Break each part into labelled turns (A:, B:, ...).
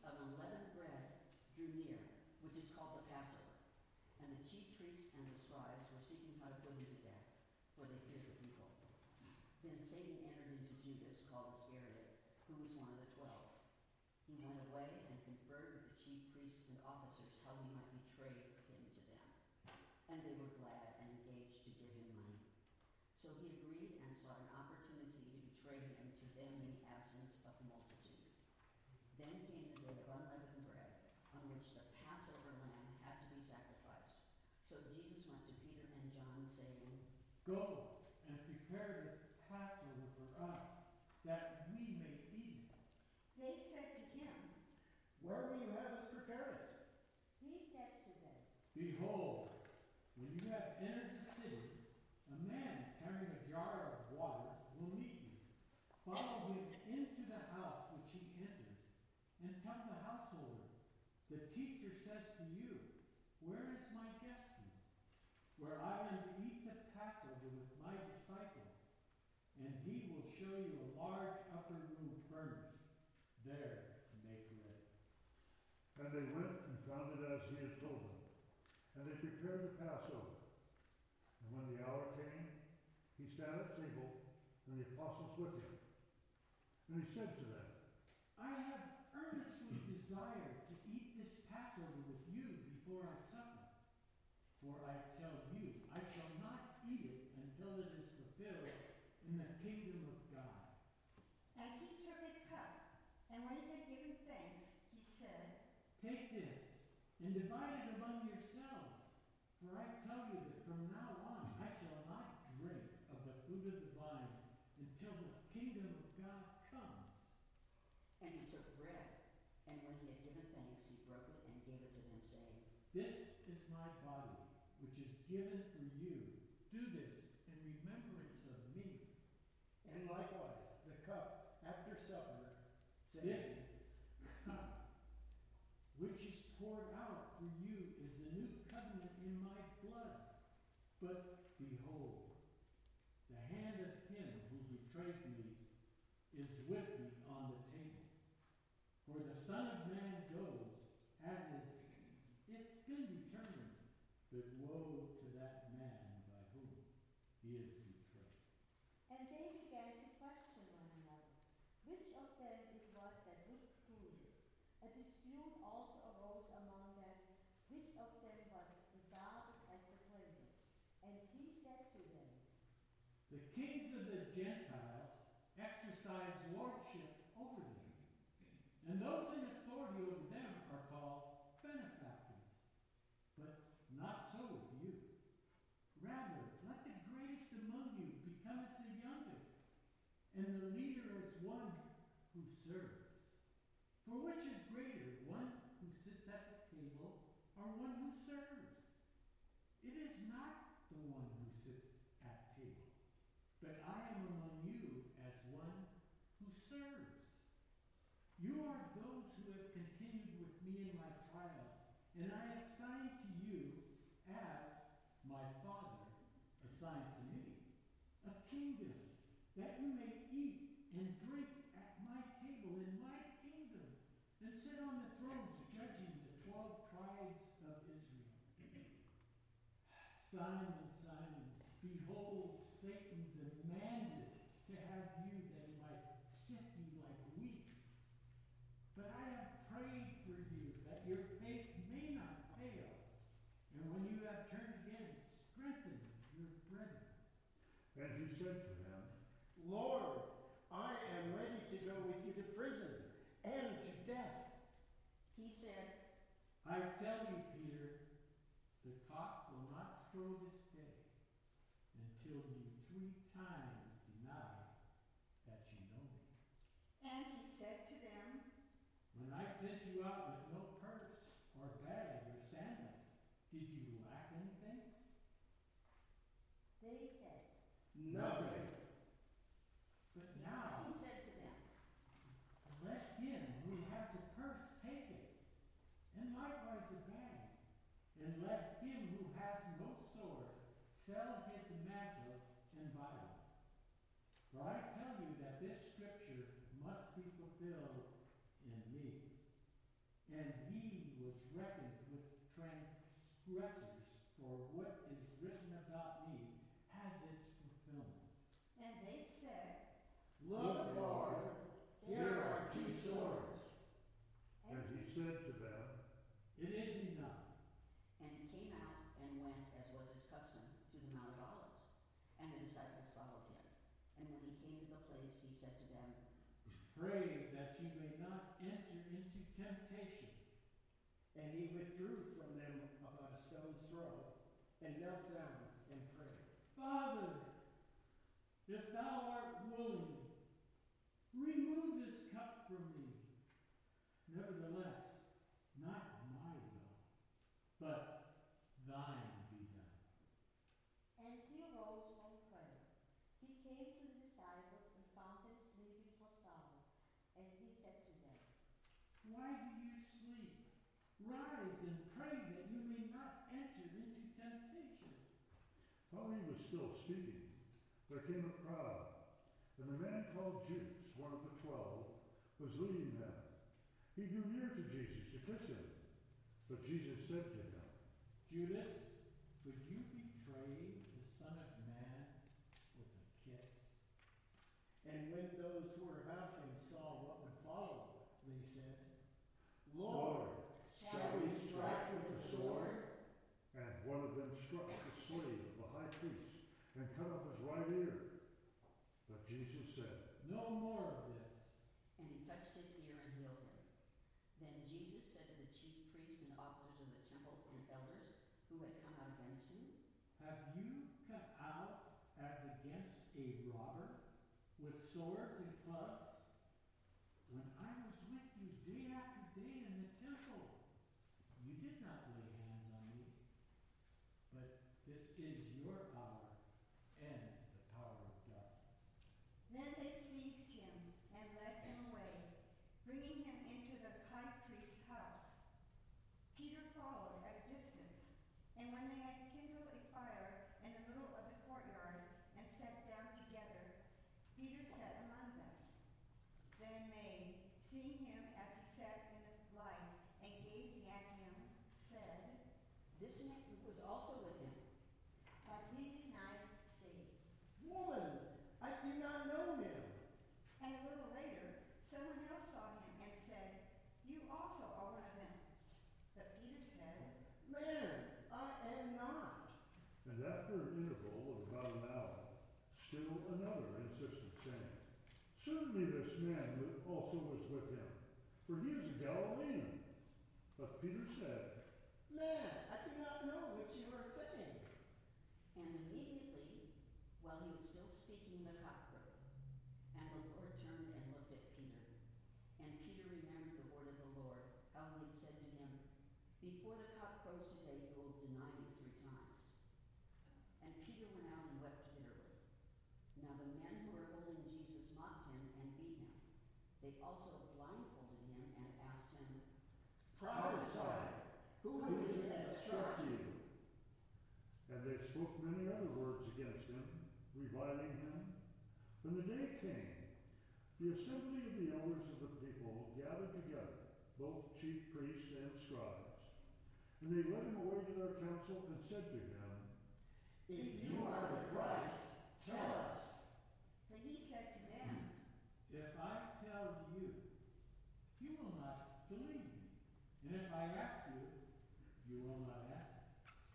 A: of unleavened bread drew near, which is called the Passover. And the chief priests and the scribes were seeking how to put him to death, for they feared the people. Then Satan entered into Judas, called Iscariot, who was one of the 12. He went away and conferred with the chief priests and officers how he might betray him to them. And they were glad and engaged to give him money. So he agreed and sought an opportunity to betray him to them in the absence of the multitude. Then came the day of unleavened bread, on which the Passover lamb had to be sacrificed. So Jesus went to Peter and John, saying,
B: "Go and prepare the Passover for us, that we may eat it."
C: They said to him,
D: "Where will you have us prepare it?"
C: He said to them,
B: "Behold, when you have entered the city, a man carrying a jar of water will meet you. Follow him into the house which he enters, and tell the householder, 'The teacher says to you, where is my guest room, where I am to eat the Passover with my disciples?' And he will show you a large upper room furnished. There make ready."
E: And they went and found it as he had told them. And they prepared the Passover. And when the hour came, he sat at table, and the apostles with him. And he said to them,
B: "I have earnestly desired to eat this Passover with you before I suffer. For I tell you, I shall not eat it until it is fulfilled in the kingdom of God."
C: and he took a cup, and when he had given thanks, he said,
B: "Take this and divide it among yourselves. For I tell you that from now on I shall not drink of the fruit of the vine until the kingdom of God comes."
A: And he took bread, and when he had given thanks, he broke it and gave it to them, saying,
B: "This is my body, which is given for you. Do this in remembrance of me."
D: And likewise, the cup after supper, saying,
B: This cup, which is poured out for you, is the new covenant in my blood. But behold, the hand of him who betrays me is with me on the table. For the Son of Man goes as it's been determined, but woe to that man by whom he is betrayed.
C: and they began to question one another, which of them it was that would do this. A dispute also arose among them, which of them was regarded as the greatest. And he said to them,
B: "The kings of the Gentiles exercise lordship over them, and those in authority over them are called benefactors. But not so with you. Rather, let the greatest among you become as the youngest, and the leader as one who serves. For which is greater, one who sits at the table or one who serves? It is not the one who sits at table, but I am among you as one who serves. You are those who have continued with me in my trials, and I assign to you, as my Father assigned to me, a kingdom, that you may eat and drink at my table in my kingdom, and sit on the thrones judging the 12 tribes of Israel. Simon, Simon, behold, Satan demanded to have you that he might sift you like wheat. But I have prayed for you that your faith may not fail. And when you have turned again, strengthen your brethren."
E: And he said to them,
D: "Lord, I am ready to go with you to prison and to death."
A: He said,
B: "I tell you, Peter, the cock will not crow this day until you 3 times deny that you know me."
C: and he said to them,
B: When I sent you out with no purse or bag or sandals, did you lack anything?
C: they said,
D: Nothing.
B: But now,
A: he said to them,
B: let him who has a purse take it, and likewise a bag, and let him who has no sword sell his mantle and buy it. For I tell you that this scripture must be fulfilled in me. and he was reckoned with transgressors, for what is written about me has its fulfillment.
C: And they said,
D: Look, Lord, here are two swords.
E: And he said to them,
B: It is enough.
A: And he came out and went, as was his custom, to the Mount of Olives. And the disciples followed him. And when he came to the place, he said to them,
B: Pray that you may not enter into temptation.
D: And he withdrew from them about a stone's throw, and knelt down and prayed.
B: Father, if thou art willing, remove this cup from me. Nevertheless, not my will, but thine be done.
C: and he arose from prayer. He came to the disciples and found them sleeping for slumber. And he said to them,
B: Why do you sleep? Rise and pray that you may not enter into temptation.
E: while he was still speaking, there came a crowd, and the man called Judas, one of the 12, was leading them. He drew near to Jesus to kiss him, but Jesus said to him,
B: Judas, would you betray the Son of Man with a kiss?
D: And when those who were about him saw what would follow, they said,
E: Lord,
D: shall we strike with the sword?
E: And one of them struck the slave of the high priest and cut off his right ear. But Jesus said,
B: No more of this.
A: and he touched his ear and healed him. Then Jesus said to the chief priests and officers of the temple and elders who had come out against him,
B: Have you come out as against a robber with swords and clubs? When I was with you day after day in the temple, you did not lay hands on me. But this is your hour and the power of darkness.
C: Then they seized him and led him away, bringing him into the high priest's house. Peter followed at a distance, and when they had kindled a fire in the middle of the courtyard and sat down together, Peter sat among them. Then a maid, seeing him as he sat in the light and gazing at him, said,
A: This man was also with him.
C: but he denied, saying,
D: Woman, I do not know him.
C: And a little later, someone else saw him and said, You also are one of them. But Peter said,
D: Man, I am not.
E: and after an interval of about an hour, still another insisted, saying, Certainly this man also was with him, for he is a Galilean. But Peter said,
D: Man, I do not know what you are saying.
A: And immediately, while he was still speaking, the cock crowed. And the Lord turned and looked at Peter. And Peter remembered the word of the Lord, how he had said to him, Before the cock crows today, you will deny me 3 times. And Peter went out and wept bitterly. Now the men who were holding Jesus mocked him and beat him. They also blindfolded him and asked him,
D: Prophesy. Who is it that struck you?
E: and they spoke many other words against him, reviling him. When the day came, the assembly of the elders of the people gathered together, both chief priests and scribes. And they led him away to their council and said to him,
D: If you are the Christ, tell us.
C: For he said to them,
B: If I tell you, you will not believe me. And if I ask you, you will not ask.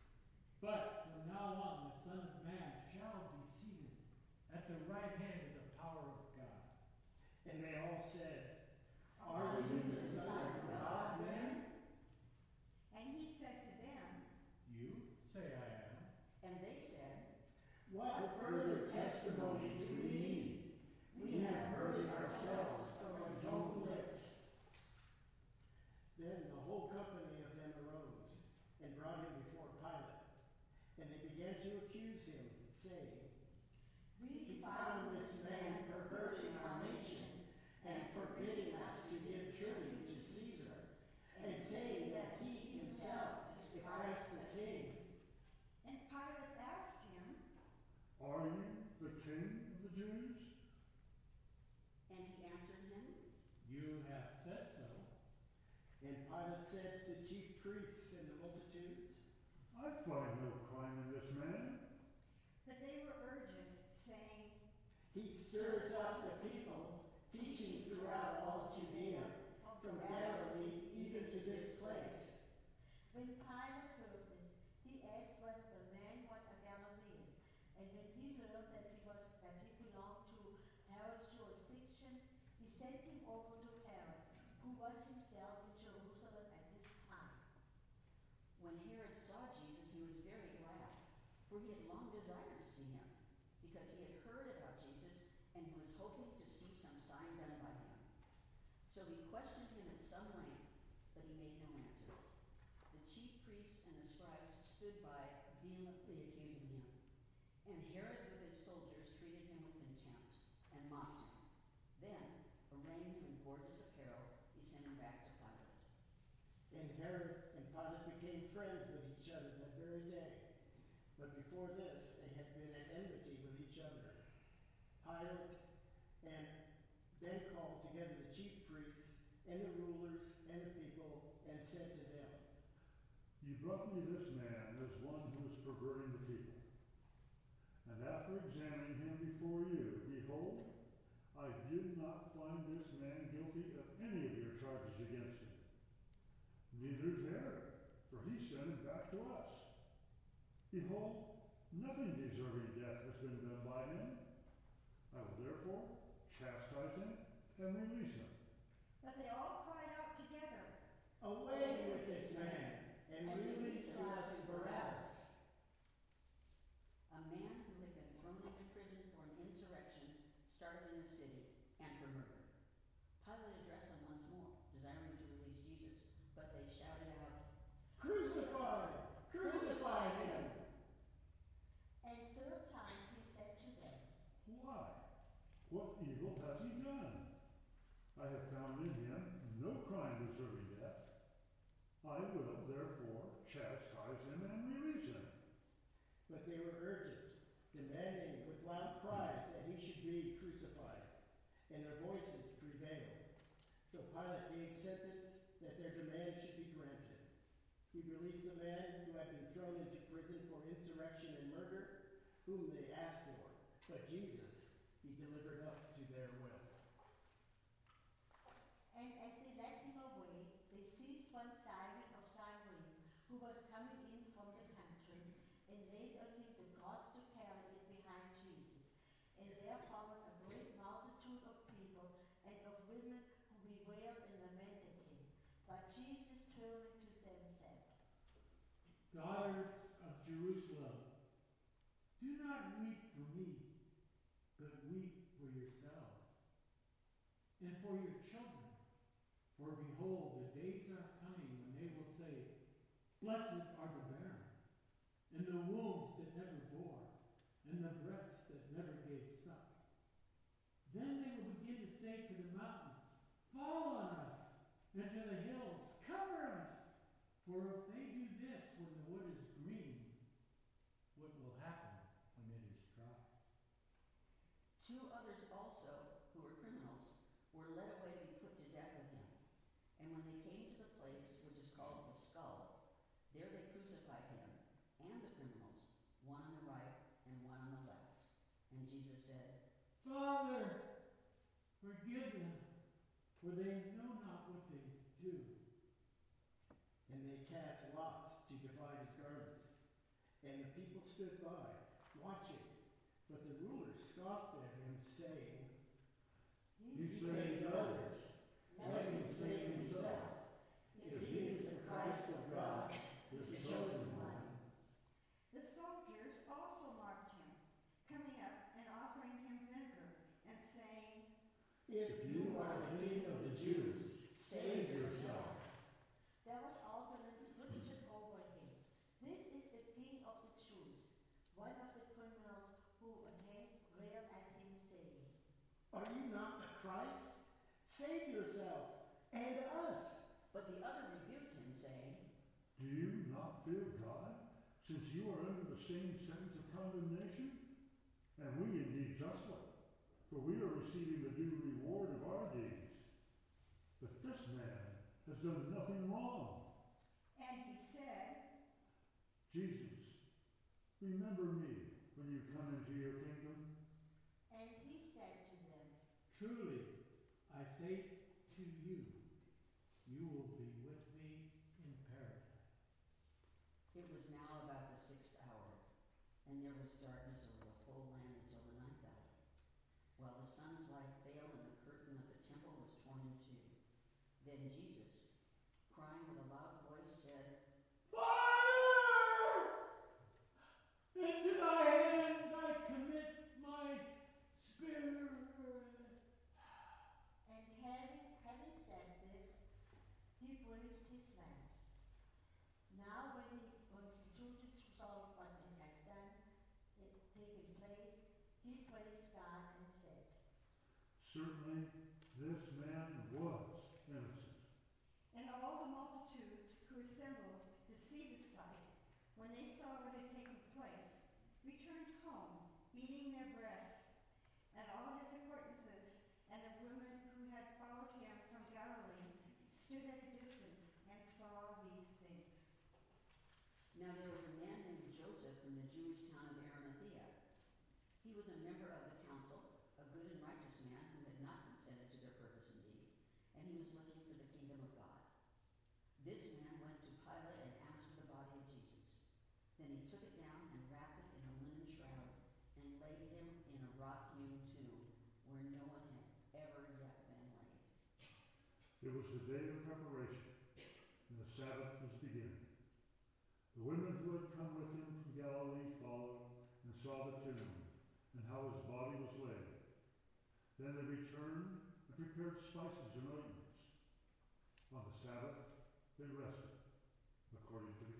B: But from now on, the Son of Man shall be seated at the right hand of the power of God.
D: And they all said, Are you the Son of God then?
C: and he said to them,
B: You say I am.
A: and they said,
D: What further testimony do we need? We have heard it ourselves from his own lips. Then the whole company of them arose and brought him before Pilate. And they began to accuse him, saying, We found this man perverting our nation and forbidding us to give tribute to Caesar, and saying that he himself is Christ the King.
C: and Pilate asked him,
E: Are you the king of the Jews?
A: and he answered him,
B: You have said so.
D: And Pilate said to the chief priests and the multitudes,
E: I find no crime in this man.
C: But they were urgent, saying,
D: he stirs up the people, teaching throughout all Judea, from Galilee even to this place.
C: When Pilate heard this, he asked whether the man was a Galilean. And when he learned that he belonged to Herod's jurisdiction, he sent him over to Herod, who was himself in Jerusalem at this time.
A: When Herod saw Jesus, he was very glad, for he had long desired to see him, because he had heard about Jesus, and he was hoping to see some sign done by him. So he questioned him at some length, but he made no answer. The chief priests and the scribes stood by, vehemently accusing him. And Herod with his soldiers treated him with contempt and mocked him. Then, arraying him in gorgeous apparel, he sent him back to Pilate.
D: And Herod and Pilate became friends with each other that very day. But before this, they had been at enmity with each other. Pilate and then called together the chief priests and the rulers and the people and said to them,
E: You brought me this man as one who is perverting the people. And after examining him before you, behold, I did not find this man guilty of any of your charges against him. Neither is Herod, for he sent him back to us. Behold, nothing deserving death has been done by him. I will therefore chastise him and release him.
C: But they all cried out together,
D: away with this man, and release to us Barabbas.
A: A man who had been thrown into prison for an insurrection started in the city and for murder. Pilate addressed them once more, desiring to release Jesus, but they shouted out,
D: Crucify! Crucify him!
C: and third time he said to them,
E: Why? What evil has he done? I have found in him no crime deserving death. I will therefore chastise him and release him.
D: But they were urgent, demanding with loud cries that he should be crucified, and their voices prevailed. So Pilate gave sentence that their demand should be granted. He released the man who had been thrown into prison for insurrection and murder, whom they asked for, but Jesus he delivered up to their will.
C: And as they led him away, they seized one Simon of Cyrene, who was coming in from the country, and laid on him the cross to carry it behind Jesus. And there followed a great multitude of people and of women who bewailed and lamented him. But Jesus, turning to them, said,
B: Daughters of Jerusalem, do not weep for me, but weep for yourselves and for your children. For behold, the days are coming when they will say, Blessed are the barren, and the wombs that never bore, and the breasts that never gave suck. Then they will begin to say to the mountains, Fall on us, and to the hills, cover us. For if they do this when the wood is green, what will happen when it is dry?
A: Two others also, who were criminals, were led away to be put to death with him. And when they came to the place which is called the Skull, there they crucified him and the criminals, one on the right and one on the left. And Jesus said,
B: Father, forgive them, for they know not what they do.
D: And they cast lots to divide his garments. And the people stood by, watching. But the rulers scoffed at him, saying,
E: You
D: saved others, let him save himself. If he is the Christ of God, the chosen one.
C: The soldiers also mocked him, coming up and offering him vinegar, and saying,
D: If you are the King of the Jews, save yourself.
C: There was also an inscription over him, This is the King of the Jews. One of the criminals who was hanged railed at him, saying,
D: Are you not the Christ? Save yourself and us.
A: But the other rebuked him, saying,
E: Do you not fear God, since you are under the same sentence of condemnation? And we indeed justly, for we are receiving the due reward of our deeds. But this man has done nothing wrong.
C: And he said,
E: Jesus, remember me when you come into your kingdom.
C: and he said to them,
B: Truly, I say to you, you will be with me in paradise.
A: It was now about the 6th hour, and there was darkness over the whole land until the 9th hour, while the sun's light failed and the curtain of the temple was torn in two. Then Jesus, crying with a loud voice, said,
B: Father, into thy hands I commit my spirit.
C: and having said this, he raised his lance. Now when the Jews saw what had taken place, he praised God and said,
E: Certainly, this man was innocent.
F: And all the multitudes who assembled to see the sight, when they saw what had taken place, returned home, beating their breasts. And all his acquaintances and the women who had followed him from Galilee stood at a distance and saw these things.
A: Now there was a man named Joseph from the Jewish town of Arimathea. He was a member of the council, a good and righteous man who had not consented to their purpose indeed, and he was looking for the kingdom of God. This man went to Pilate and asked for the body of Jesus. Then he took it down and wrapped it in a linen shroud and laid him in a rock-hewn tomb where no one had ever yet been laid.
E: It was the day of preparation, and the Sabbath was beginning. The women who had come with him from Galilee followed and saw the tomb and how his body was laid. Then they returned and prepared spices and ointments. On the Sabbath, they rested according to the